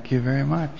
Thank you very much.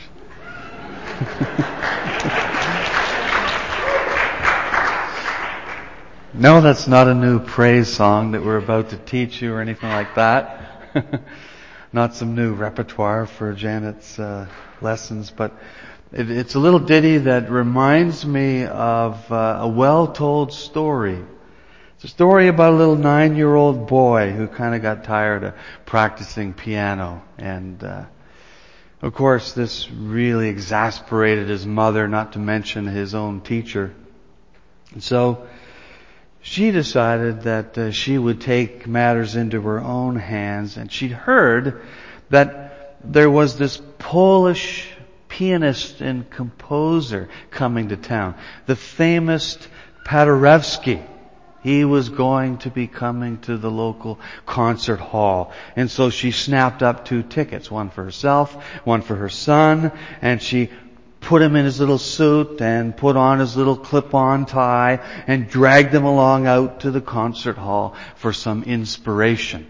No, that's not a new praise song that we're about to teach you or anything like that. Not some new repertoire for Janet's lessons, but it's a little ditty that reminds me of a well-told story. It's a story about a little 9-year-old boy who kind of got tired of practicing piano. And of course, this really exasperated his mother, not to mention his own teacher. And so she decided that she would take matters into her own hands, and she'd heard that there was this Polish pianist and composer coming to town, the famous Paderewski. He was going to be coming to the local concert hall. And so she snapped up 2 tickets, one for herself, one for her son, and she put him in his little suit and put on his little clip-on tie and dragged him along out to the concert hall for some inspiration.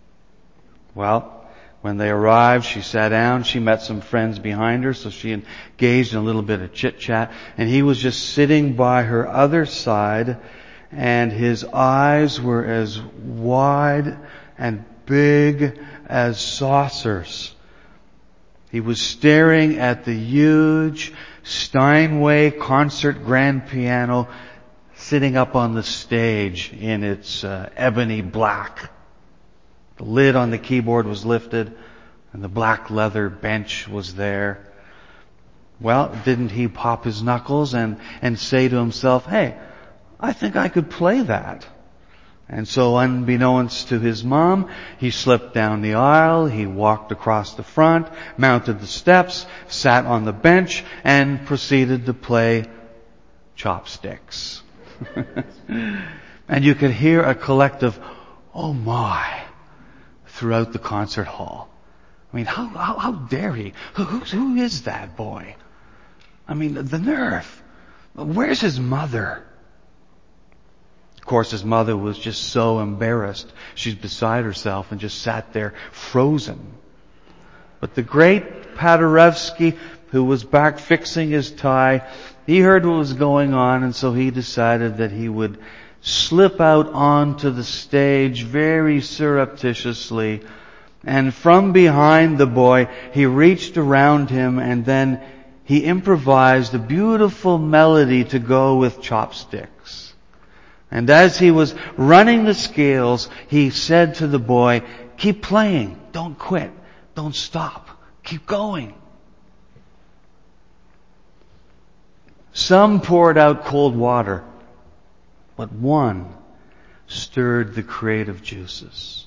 Well, when they arrived, she sat down, she met some friends behind her, so she engaged in a little bit of chit-chat, and he was just sitting by her other side, and his eyes were as wide and big as saucers. He was staring at the huge Steinway concert grand piano sitting up on the stage in its ebony black. The lid on the keyboard was lifted and the black leather bench was there. Well, didn't he pop his knuckles and say to himself, hey, I think I could play that. And so unbeknownst to his mom, he slipped down the aisle, he walked across the front, mounted the steps, sat on the bench, and proceeded to play Chopsticks. And you could hear a collective, oh my, throughout the concert hall. I mean, how dare he? Who is that boy? I mean, the nerve. Where's his mother? Of course, his mother was just so embarrassed. She's beside herself and just sat there frozen. But the great Paderewski, who was back fixing his tie, he heard what was going on, and so he decided that he would slip out onto the stage very surreptitiously. And from behind the boy, he reached around him, and then he improvised a beautiful melody to go with Chopsticks. And as he was running the scales, he said to the boy, keep playing, don't quit, don't stop, keep going. Some poured out cold water, but one stirred the creative juices.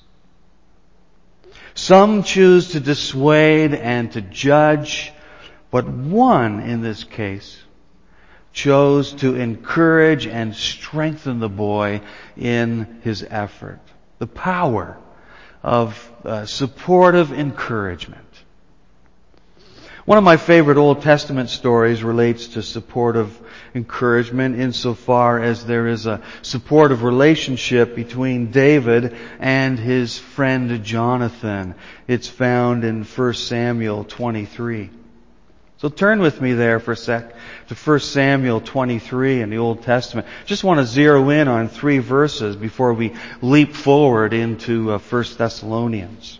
Some choose to dissuade and to judge, but one, in this case, chose to encourage and strengthen the boy in his effort. The power of supportive encouragement. One of my favorite Old Testament stories relates to supportive encouragement insofar as there is a supportive relationship between David and his friend Jonathan. It's found in 1 Samuel 23. So turn with me there for a sec to 1 Samuel 23 in the Old Testament. Just want to zero in on 3 verses before we leap forward into 1 Thessalonians.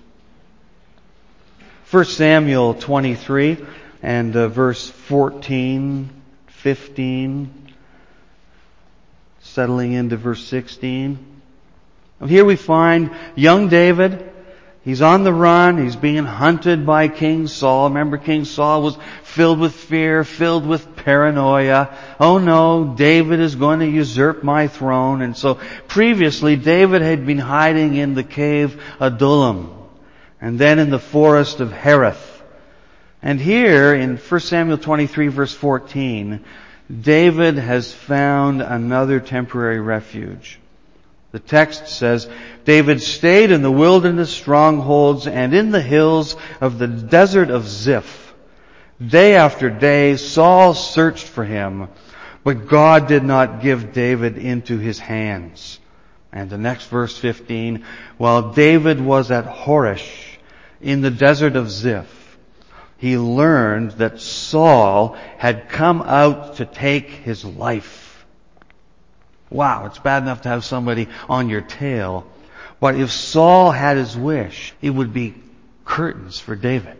1 Samuel 23 and verse 14, 15, settling into verse 16. And here we find young David. He's on the run. He's being hunted by King Saul. Remember, King Saul was filled with fear, filled with paranoia. Oh no, David is going to usurp my throne. And so previously, David had been hiding in the cave Adullam, and then in the forest of Hereth. And here in 1 Samuel 23 verse 14, David has found another temporary refuge. The text says, David stayed in the wilderness strongholds and in the hills of the desert of Ziph. Day after day, Saul searched for him, but God did not give David into his hands. And the next verse 15, while David was at Horesh in the desert of Ziph, he learned that Saul had come out to take his life. Wow, it's bad enough to have somebody on your tail. But if Saul had his wish, it would be curtains for David.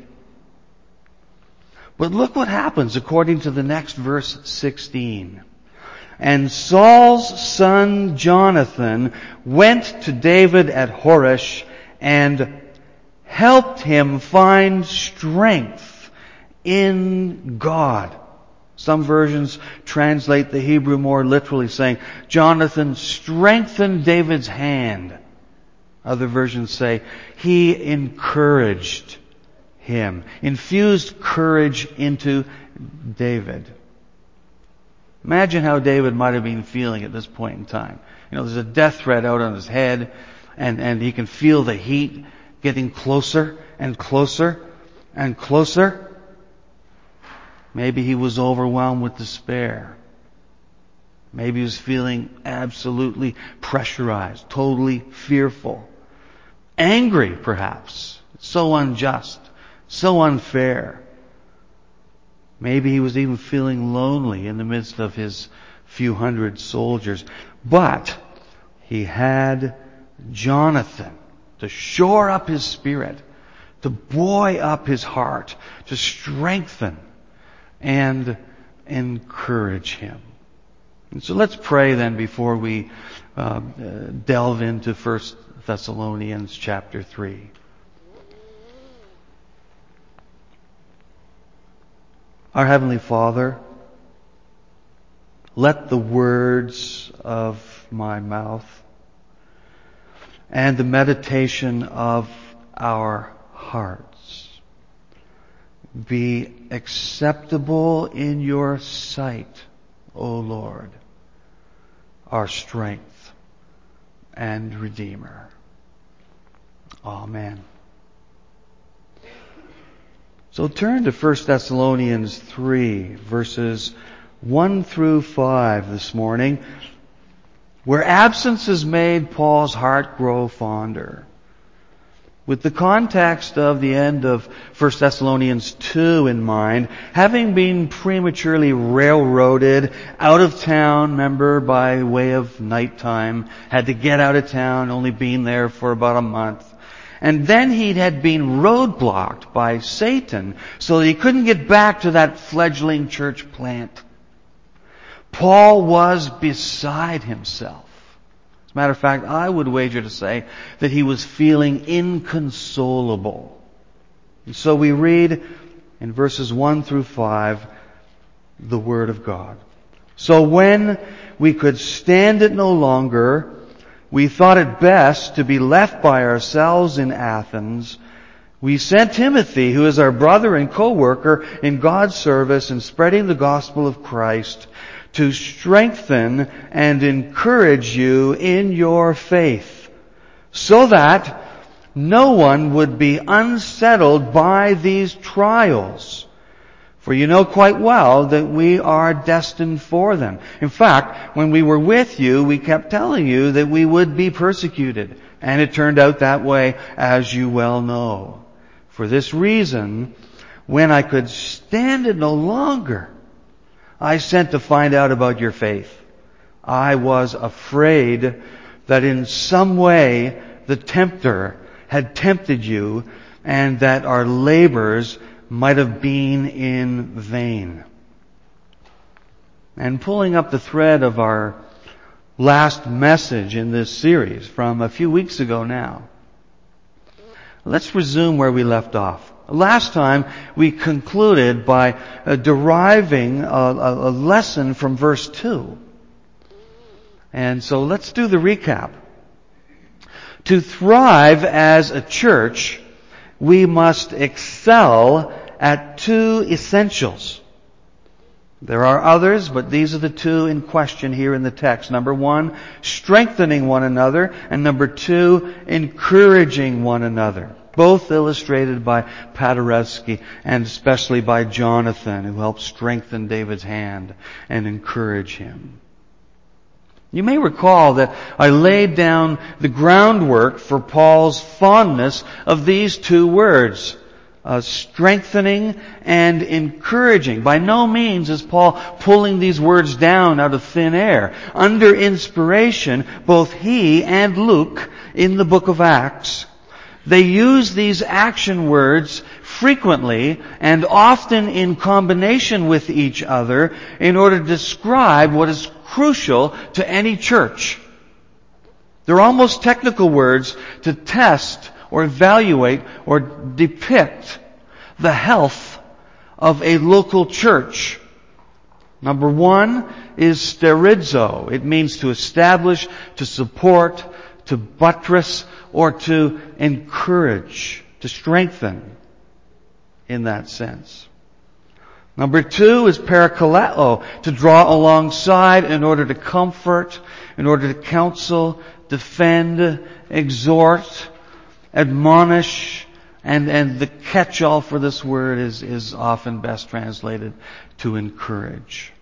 But look what happens according to the next verse 16. And Saul's son Jonathan went to David at Horesh and helped him find strength in God. Some versions translate the Hebrew more literally, saying, Jonathan strengthened David's hand. Other versions say, he encouraged him, infused courage into David. Imagine how David might have been feeling at this point in time. There's a death threat out on his head, and he can feel the heat getting closer and closer and closer. Maybe he was overwhelmed with despair. Maybe he was feeling absolutely pressurized, totally fearful. Angry, perhaps. So unjust, so unfair. Maybe he was even feeling lonely in the midst of his few hundred soldiers. But he had Jonathan to shore up his spirit, to buoy up his heart, to strengthen and encourage him. And so let's pray then before we delve into 1 Thessalonians chapter 3. Our Heavenly Father, let the words of my mouth and the meditation of our hearts be acceptable in your sight, O Lord, our strength and Redeemer. Amen. So turn to 1 Thessalonians 3, verses 1 through 5 this morning, where absence has made Paul's heart grow fonder. With the context of the end of 1 Thessalonians 2 in mind, having been prematurely railroaded out of town, remember, by way of nighttime, had to get out of town, only been there for about a month. And then he had been roadblocked by Satan so that he couldn't get back to that fledgling church plant. Paul was beside himself. As a matter of fact, I would wager to say that he was feeling inconsolable. And so we read in verses 1 through 5 the Word of God. So when we could stand it no longer, we thought it best to be left by ourselves in Athens. We sent Timothy, who is our brother and co-worker in God's service in spreading the gospel of Christ, to strengthen and encourage you in your faith, so that no one would be unsettled by these trials. For you know quite well that we are destined for them. In fact, when we were with you, we kept telling you that we would be persecuted. And it turned out that way, as you well know. For this reason, when I could stand it no longer, I sent to find out about your faith. I was afraid that in some way the tempter had tempted you and that our labors might have been in vain. And pulling up the thread of our last message in this series from a few weeks ago now, let's resume where we left off. Last time we concluded by deriving a lesson from verse 2. And so let's do the recap. To thrive as a church, we must excel at two essentials. There are others, but these are the two in question here in the text. Number one, strengthening one another, and number two, encouraging one another. Both illustrated by Paderewski and especially by Jonathan, who helped strengthen David's hand and encourage him. You may recall that I laid down the groundwork for Paul's fondness of these two words, strengthening and encouraging. By no means is Paul pulling these words down out of thin air. Under inspiration, both he and Luke in the book of Acts, they use these action words frequently and often in combination with each other in order to describe what is crucial to any church. They're almost technical words to test or evaluate or depict the health of a local church. Number one is sterizo. It means to establish, to support, to buttress, or to encourage, to strengthen in that sense. Number two is parakaleo, to draw alongside in order to comfort, in order to counsel, defend, exhort, admonish, and the catch-all for this word is often best translated to encourage.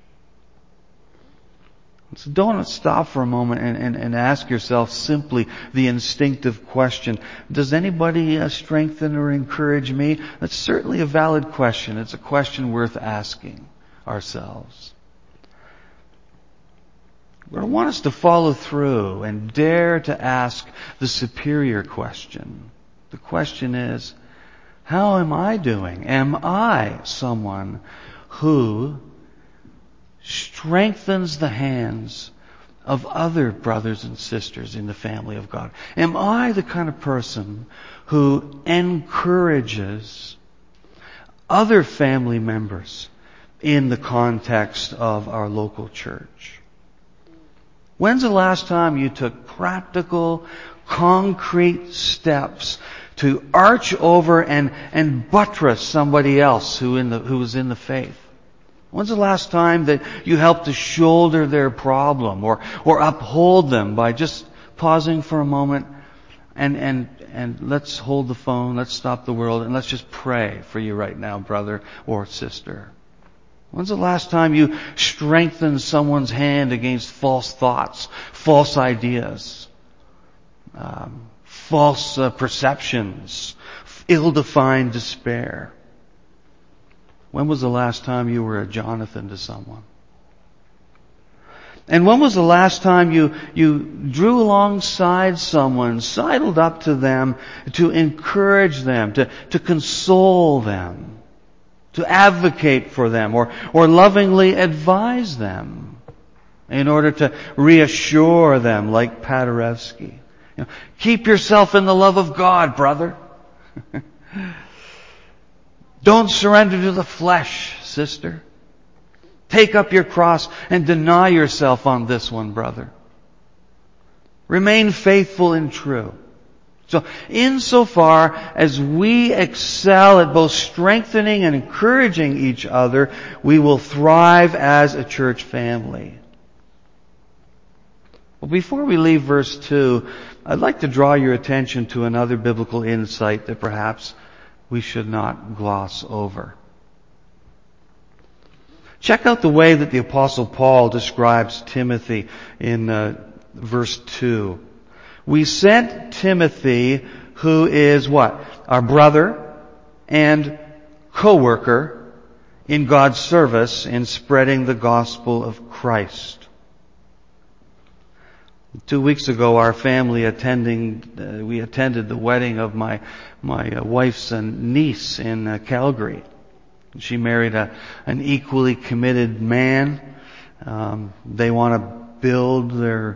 So don't stop for a moment and ask yourself simply the instinctive question, does anybody strengthen or encourage me? That's certainly a valid question. It's a question worth asking ourselves. But I want us to follow through and dare to ask the superior question. The question is, how am I doing? Am I someone who strengthens the hands of other brothers and sisters in the family of God? Am I the kind of person who encourages other family members in the context of our local church? When's the last time you took practical, concrete steps to arch over and buttress somebody else who was in the faith? When's the last time that you helped to shoulder their problem or uphold them by just pausing for a moment and let's hold the phone, let's stop the world, and let's just pray for you right now, brother or sister? When's the last time you strengthened someone's hand against false thoughts, false ideas, false perceptions, ill-defined despair? When was the last time you were a Jonathan to someone? And when was the last time you drew alongside someone, sidled up to them to encourage them, to console them, to advocate for them, or lovingly advise them in order to reassure them, like Paderewski? Keep yourself in the love of God, brother. Don't surrender to the flesh, sister. Take up your cross and deny yourself on this one, brother. Remain faithful and true. So, insofar as we excel at both strengthening and encouraging each other, we will thrive as a church family. Well, before we leave verse 2, I'd like to draw your attention to another biblical insight that perhaps we should not gloss over. Check out the way that the Apostle Paul describes Timothy in verse 2. We sent Timothy, who is what? Our brother and co-worker in God's service in spreading the gospel of Christ. 2 weeks ago, our family we attended the wedding of my wife's niece in Calgary. She married an equally committed man. They want to build their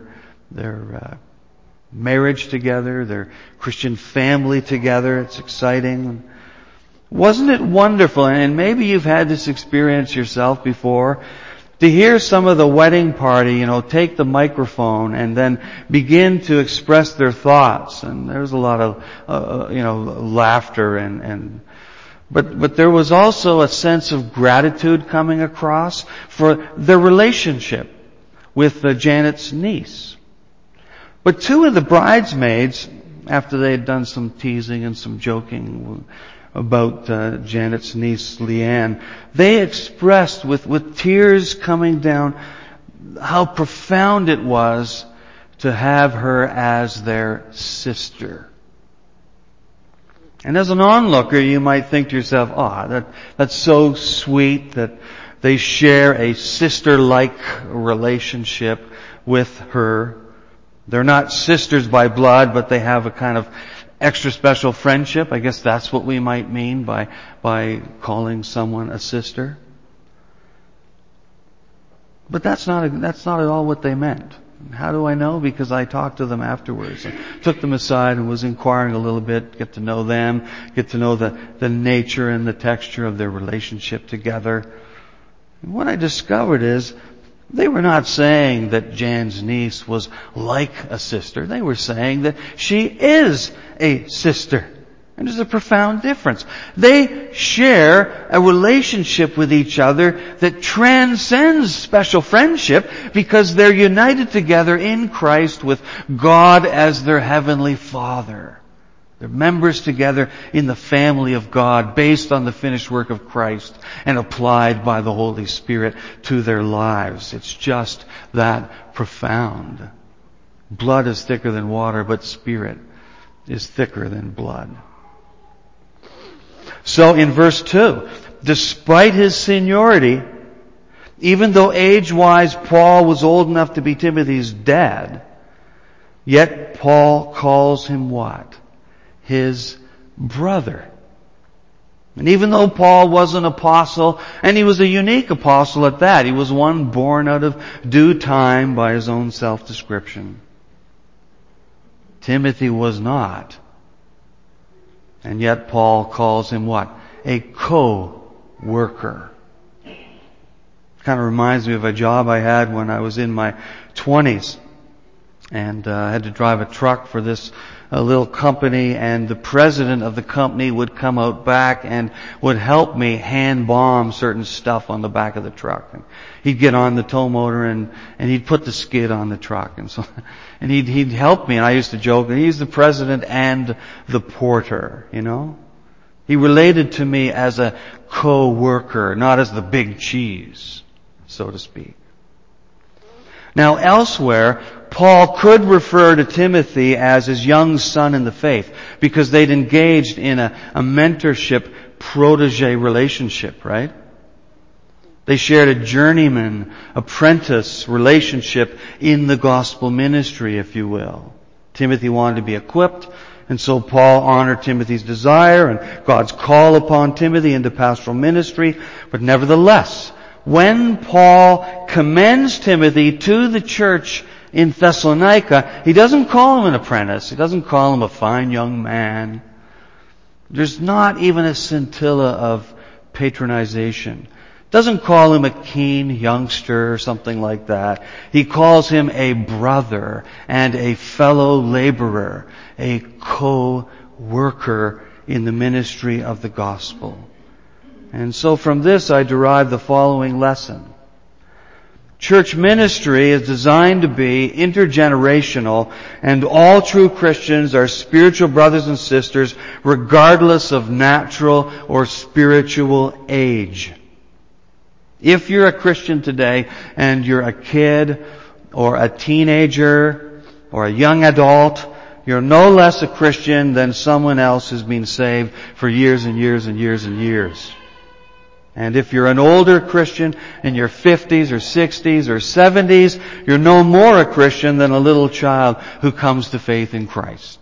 marriage together, their Christian family together. It's exciting. Wasn't it wonderful? And maybe you've had this experience yourself before, to hear some of the wedding party, take the microphone and then begin to express their thoughts. And there's a lot of, laughter but there was also a sense of gratitude coming across for their relationship with Janet's niece. But two of the bridesmaids, after they had done some teasing and some joking about Janet's niece, Leanne, they expressed with tears coming down how profound it was to have her as their sister. And as an onlooker, you might think to yourself, that's so sweet that they share a sister-like relationship with her. They're not sisters by blood, but they have a kind of extra special friendship. I guess that's what we might mean by calling someone a sister. But that's not at all what they meant. How do I know? Because I talked to them afterwards. I took them aside and was inquiring a little bit, get to know them, get to know the nature and the texture of their relationship together. And what I discovered is they were not saying that Jan's niece was like a sister. They were saying that she is a sister. And there's a profound difference. They share a relationship with each other that transcends special friendship because they're united together in Christ with God as their heavenly Father. They're members together in the family of God based on the finished work of Christ and applied by the Holy Spirit to their lives. It's just that profound. Blood is thicker than water, but Spirit is thicker than blood. So in verse 2, despite his seniority, even though age-wise Paul was old enough to be Timothy's dad, yet Paul calls him what? His brother. And even though Paul was an apostle, and he was a unique apostle at that, he was one born out of due time by his own self-description. Timothy was not. And yet Paul calls him what? A co-worker. Kind of reminds me of a job I had when I was in my 20s. And I had to drive a truck for this little company, and the president of the company would come out back and would help me hand bomb certain stuff on the back of the truck. And he'd get on the tow motor and he'd put the skid on the truck. And he'd help me, and I used to joke, he's the president and the porter, you know. He related to me as a co-worker, not as the big cheese, so to speak. Now elsewhere, Paul could refer to Timothy as his young son in the faith because they'd engaged in a mentorship protege relationship, right? They shared a journeyman, apprentice relationship in the gospel ministry, if you will. Timothy wanted to be equipped, and so Paul honored Timothy's desire and God's call upon Timothy into pastoral ministry. But nevertheless, when Paul commends Timothy to the church in Thessalonica, he doesn't call him an apprentice. He doesn't call him a fine young man. There's not even a scintilla of patronization. Doesn't call him a keen youngster or something like that. He calls him a brother and a fellow laborer, a co-worker in the ministry of the gospel. And so from this I derive the following lesson. Church ministry is designed to be intergenerational, and all true Christians are spiritual brothers and sisters regardless of natural or spiritual age. If you're a Christian today and you're a kid or a teenager or a young adult, you're no less a Christian than someone else who's been saved for years and years and years and years. And if you're an older Christian in your 50s or 60s or 70s, you're no more a Christian than a little child who comes to faith in Christ.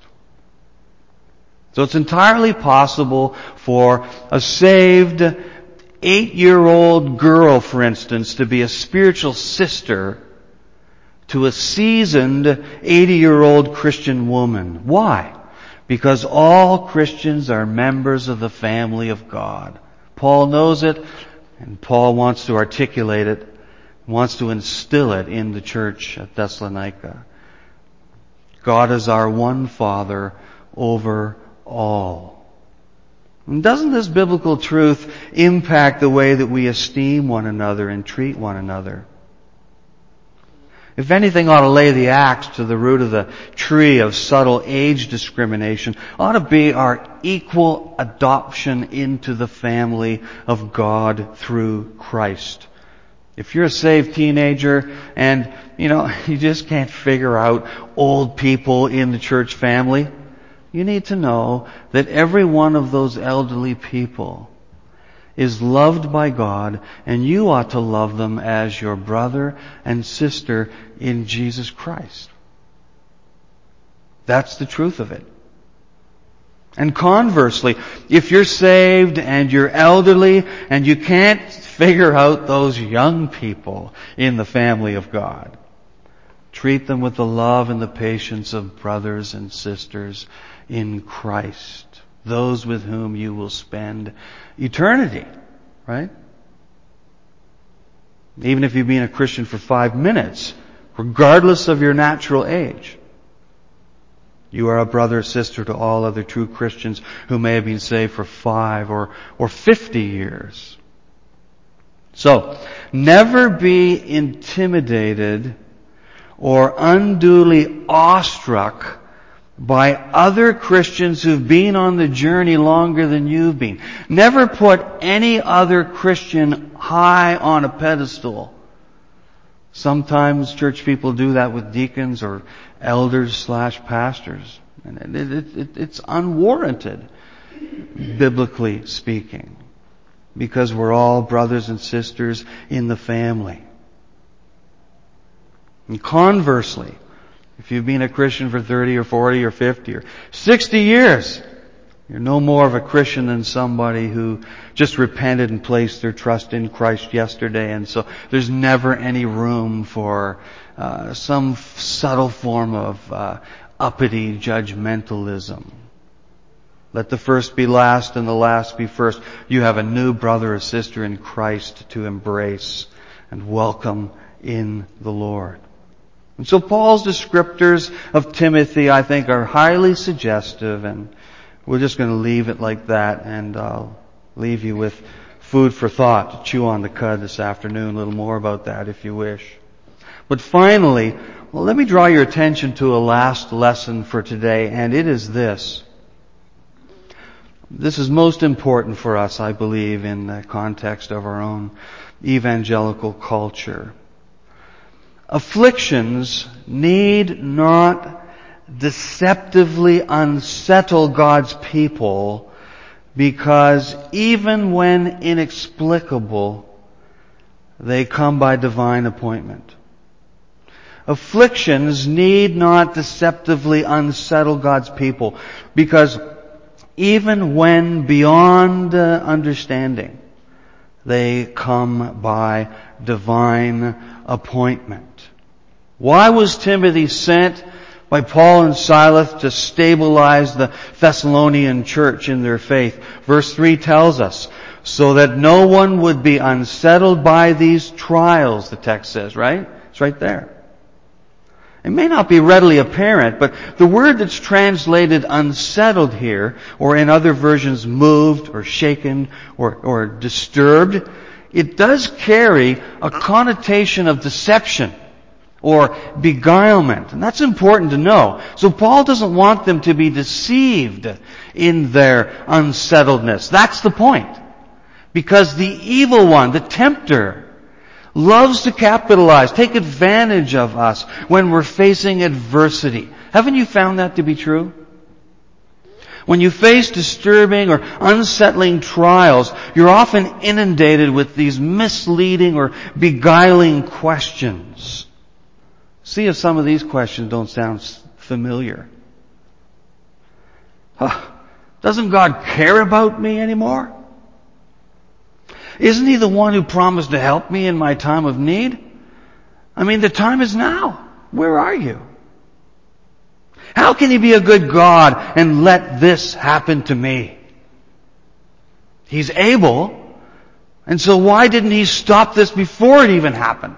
So it's entirely possible for a saved 8-year-old girl, for instance, to be a spiritual sister to a seasoned 80-year-old Christian woman. Why? Because all Christians are members of the family of God. Paul knows it, and Paul wants to articulate it, wants to instill it in the church at Thessalonica. God is our one Father over all. And doesn't this biblical truth impact the way that we esteem one another and treat one another? If anything ought to lay the axe to the root of the tree of subtle age discrimination, ought to be our equal adoption into the family of God through Christ. If you're a saved teenager and, you just can't figure out old people in the church family, you need to know that every one of those elderly people is loved by God, and you ought to love them as your brother and sister in Jesus Christ. That's the truth of it. And conversely, if you're saved and you're elderly and you can't figure out those young people in the family of God, treat them with the love and the patience of brothers and sisters in Christ, those with whom you will spend eternity, right? Even if you've been a Christian for 5 minutes, regardless of your natural age, you are a brother or sister to all other true Christians who may have been saved for 5 or 50 years. So, never be intimidated or unduly awestruck by other Christians who've been on the journey longer than you've been. Never put any other Christian high on a pedestal. Sometimes church people do that with deacons or elders/pastors. And it's unwarranted, biblically speaking, because we're all brothers and sisters in the family. And conversely, if you've been a Christian for 30 or 40 or 50 or 60 years, you're no more of a Christian than somebody who just repented and placed their trust in Christ yesterday, and so there's never any room for some subtle form of uppity judgmentalism. Let the first be last and the last be first. You have a new brother or sister in Christ to embrace and welcome in the Lord. And so Paul's descriptors of Timothy, I think, are highly suggestive, and we're just going to leave it like that, and I'll leave you with food for thought to chew on the cud this afternoon, a little more about that if you wish. But finally, well, let me draw your attention to a last lesson for today, and it is this. This is most important for us, I believe, in the context of our own evangelical culture. Afflictions need not deceptively unsettle God's people, because even when inexplicable, they come by divine appointment. Afflictions need not deceptively unsettle God's people, because even when beyond understanding, they come by divine appointment. Why was Timothy sent by Paul and Silas to stabilize the Thessalonian church in their faith? Verse 3 tells us, so that no one would be unsettled by these trials, the text says, right? It's right there. It may not be readily apparent, but the word that's translated unsettled here, or in other versions moved or shaken or disturbed, it does carry a connotation of deception or beguilement. And that's important to know. So Paul doesn't want them to be deceived in their unsettledness. That's the point. Because the evil one, the tempter, loves to capitalize, take advantage of us when we're facing adversity. Haven't you found that to be true? When you face disturbing or unsettling trials, you're often inundated with these misleading or beguiling questions. See if some of these questions don't sound familiar. Doesn't God care about me anymore? Isn't He the one who promised to help me in my time of need? I mean, the time is now. Where are you? How can He be a good God and let this happen to me? He's able, and so why didn't He stop this before it even happened?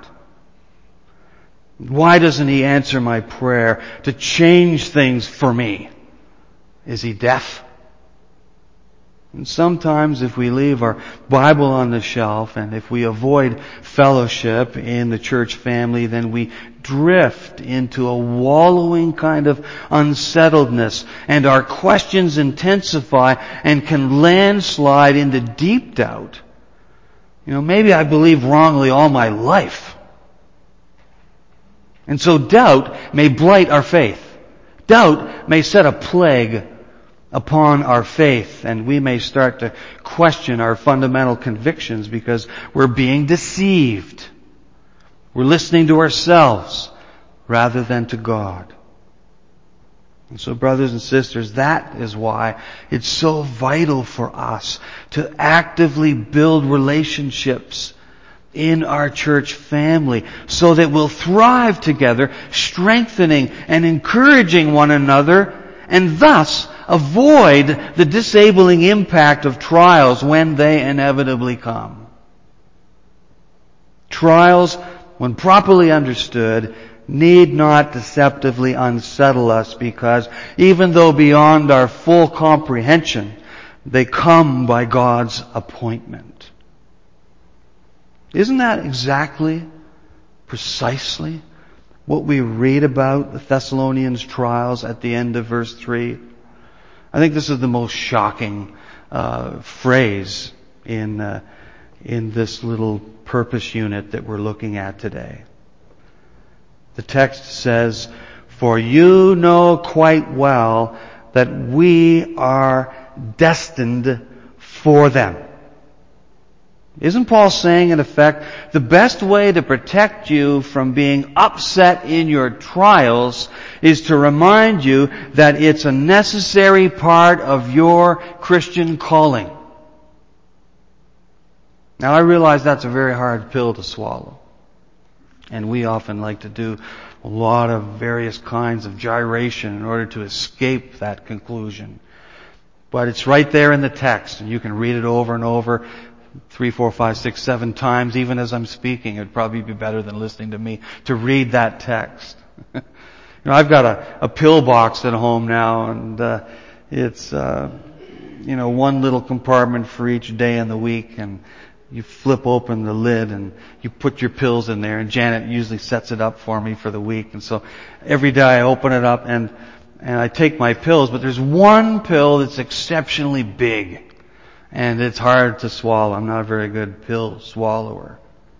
Why doesn't He answer my prayer to change things for me? Is He deaf? And sometimes if we leave our Bible on the shelf and if we avoid fellowship in the church family, then we drift into a wallowing kind of unsettledness, and our questions intensify and can landslide into deep doubt. Maybe I believed wrongly all my life. And so doubt may blight our faith. Doubt may set a plague upon our faith, and we may start to question our fundamental convictions because we're being deceived. We're listening to ourselves rather than to God. And so, brothers and sisters, that is why it's so vital for us to actively build relationships in our church family so that we'll thrive together, strengthening and encouraging one another, and thus avoid the disabling impact of trials when they inevitably come. Trials, when properly understood, need not deceptively unsettle us because even though beyond our full comprehension, they come by God's appointment. Isn't that exactly, precisely what we read about the Thessalonians' trials at the end of verse 3? I think this is the most shocking phrase in this little purpose unit that we're looking at today. The text says, "For you know quite well that we are destined for them." Isn't Paul saying, in effect, the best way to protect you from being upset in your trials is to remind you that it's a necessary part of your Christian calling? Now, I realize that's a very hard pill to swallow. And we often like to do a lot of various kinds of gyration in order to escape that conclusion. But it's right there in the text, and you can read it over and over 3, 4, 5, 6, 7 times, even as I'm speaking. It'd probably be better than listening to me to read that text. I've got a pill box at home now, and it's one little compartment for each day in the week, and you flip open the lid and you put your pills in there, and Janet usually sets it up for me for the week. And so every day I open it up and I take my pills, but there's one pill that's exceptionally big. And it's hard to swallow. I'm not a very good pill swallower.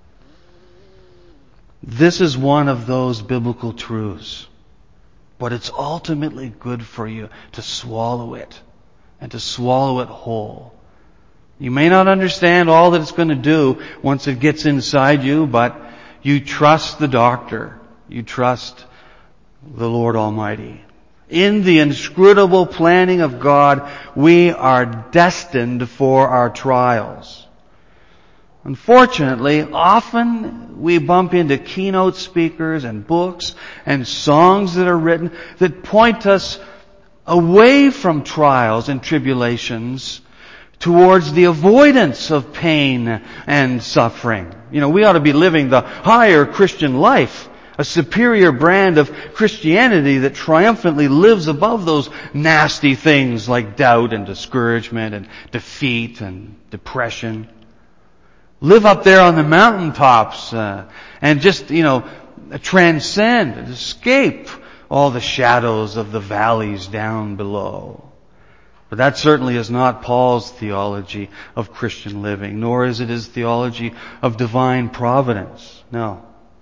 This is one of those biblical truths. But it's ultimately good for you to swallow it. And to swallow it whole. You may not understand all that it's going to do once it gets inside you, but you trust the doctor. You trust the Lord Almighty. In the inscrutable planning of God, we are destined for our trials. Unfortunately, often we bump into keynote speakers and books and songs that are written that point us away from trials and tribulations towards the avoidance of pain and suffering. We ought to be living the higher Christian life. A superior brand of Christianity that triumphantly lives above those nasty things like doubt and discouragement and defeat and depression. Live up there on the mountaintops and just, transcend and escape all the shadows of the valleys down below. But that certainly is not Paul's theology of Christian living, nor is it his theology of divine providence. No.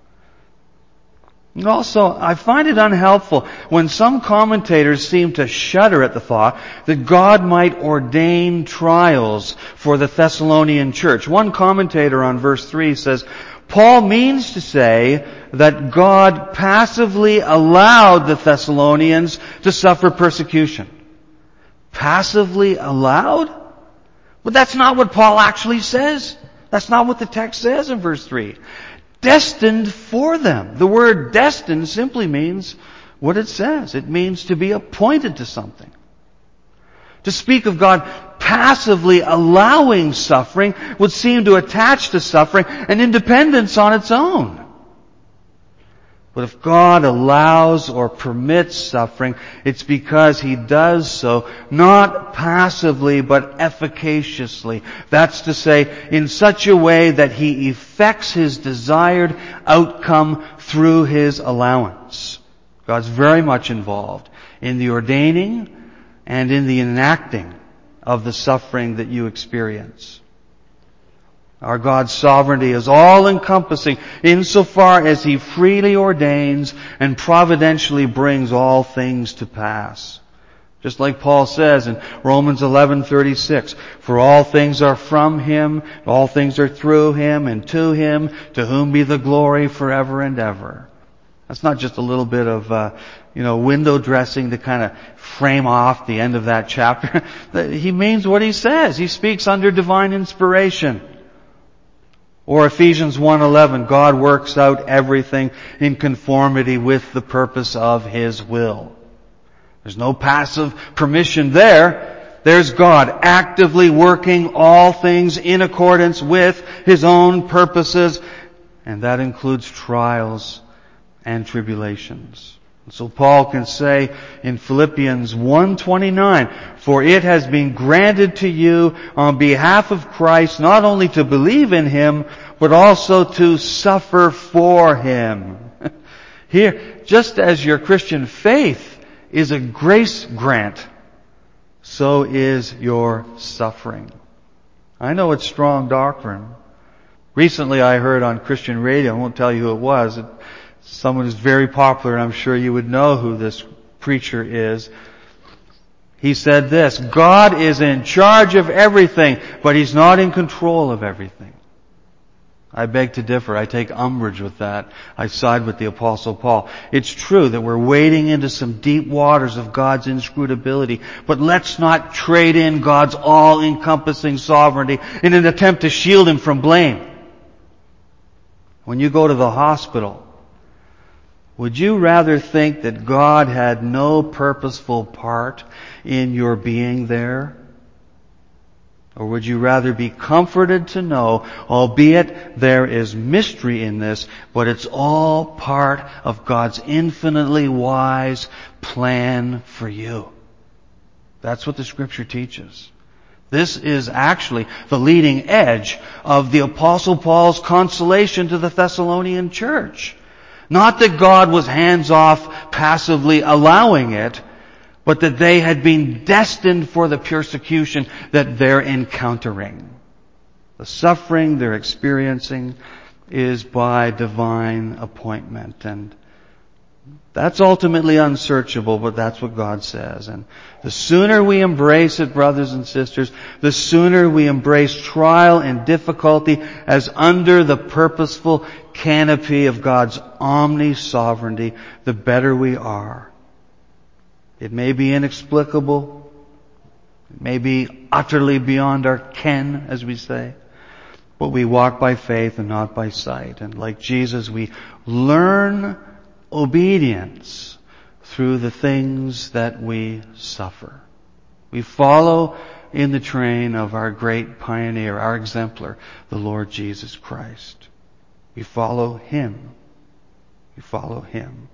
And also, I find it unhelpful when some commentators seem to shudder at the thought that God might ordain trials for the Thessalonian church. One commentator on verse 3 says, Paul means to say that God passively allowed the Thessalonians to suffer persecution. Passively allowed? But that's not what Paul actually says. That's not what the text says in verse 3. Destined for them. The word destined simply means what it says. It means to be appointed to something. To speak of God passively allowing suffering would seem to attach to suffering an independence on its own. But if God allows or permits suffering, it's because He does so not passively but efficaciously. That's to say, in such a way that He effects His desired outcome through His allowance. God's very much involved in the ordaining and in the enacting of the suffering that you experience. Our God's sovereignty is all-encompassing insofar as He freely ordains and providentially brings all things to pass. Just like Paul says in Romans 11:36, for all things are from Him, all things are through Him, and to Him, to whom be the glory forever and ever. That's not just a little bit of, window dressing to kind of frame off the end of that chapter. He means what he says. He speaks under divine inspiration. Or Ephesians 1:11, God works out everything in conformity with the purpose of His will. There's no passive permission there. There's God actively working all things in accordance with His own purposes, and that includes trials and tribulations. So Paul can say in Philippians 1:29, for it has been granted to you on behalf of Christ not only to believe in Him, but also to suffer for Him. Here, just as your Christian faith is a grace grant, so is your suffering. I know it's strong doctrine. Recently I heard on Christian radio, I won't tell you who it was, someone who's very popular, and I'm sure you would know who this preacher is. He said this, God is in charge of everything, but He's not in control of everything. I beg to differ. I take umbrage with that. I side with the Apostle Paul. It's true that we're wading into some deep waters of God's inscrutability, but let's not trade in God's all-encompassing sovereignty in an attempt to shield Him from blame. When you go to the hospital, would you rather think that God had no purposeful part in your being there? Or would you rather be comforted to know, albeit there is mystery in this, but it's all part of God's infinitely wise plan for you? That's what the Scripture teaches. This is actually the leading edge of the Apostle Paul's consolation to the Thessalonian church. Not that God was hands-off, passively allowing it, but that they had been destined for the persecution that they're encountering. The suffering they're experiencing is by divine appointment. And that's ultimately unsearchable, but that's what God says. And the sooner we embrace it, brothers and sisters, the sooner we embrace trial and difficulty as under the purposeful canopy of God's omni-sovereignty, the better we are. It may be inexplicable. It may be utterly beyond our ken, as we say. But we walk by faith and not by sight. And like Jesus, we learn obedience through the things that we suffer. We follow in the train of our great pioneer, our exemplar, the Lord Jesus Christ. We follow Him. We follow Him.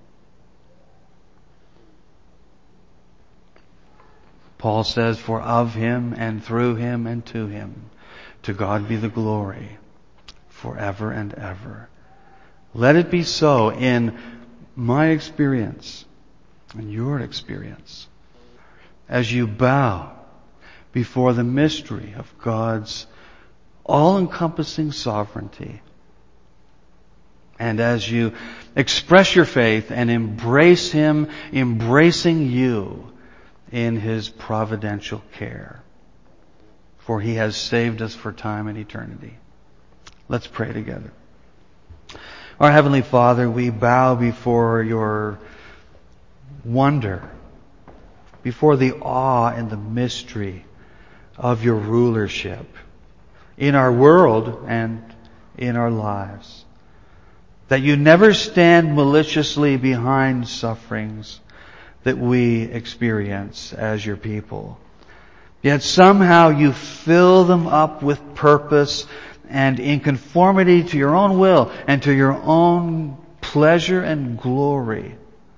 Paul says, for of Him and through Him and to Him, to God be the glory forever and ever. Let it be so in my experience and your experience as you bow before the mystery of God's all-encompassing sovereignty, and as you express your faith and embrace Him, embracing you in His providential care. For He has saved us for time and eternity. Let's pray together. Our Heavenly Father, we bow before Your wonder, before the awe and the mystery of Your rulership in our world and in our lives. That You never stand maliciously behind sufferings that we experience as Your people. Yet somehow You fill them up with purpose and in conformity to Your own will and to Your own pleasure and glory.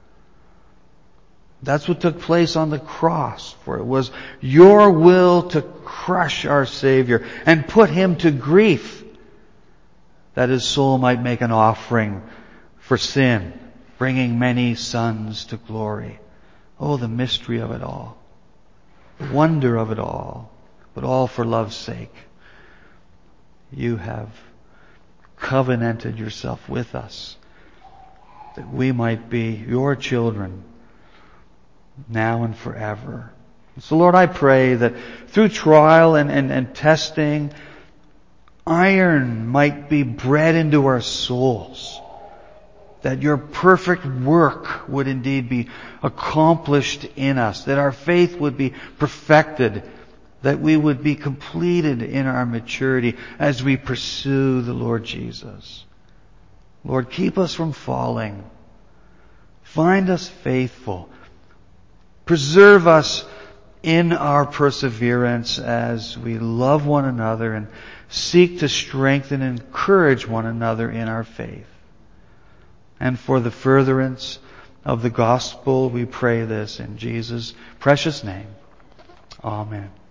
That's what took place on the cross, for it was Your will to crush our Savior and put Him to grief, that His soul might make an offering for sin, bringing many sons to glory. Oh, the mystery of it all. The wonder of it all. But all for love's sake. You have covenanted Yourself with us that we might be Your children now and forever. So Lord, I pray that through trial and testing, iron might be bred into our souls. That your perfect work would indeed be accomplished in us. That our faith would be perfected. That we would be completed in our maturity as we pursue the Lord Jesus. Lord, keep us from falling. Find us faithful. Preserve us in our perseverance as we love one another and seek to strengthen and encourage one another in our faith. And for the furtherance of the gospel, we pray this in Jesus' precious name. Amen.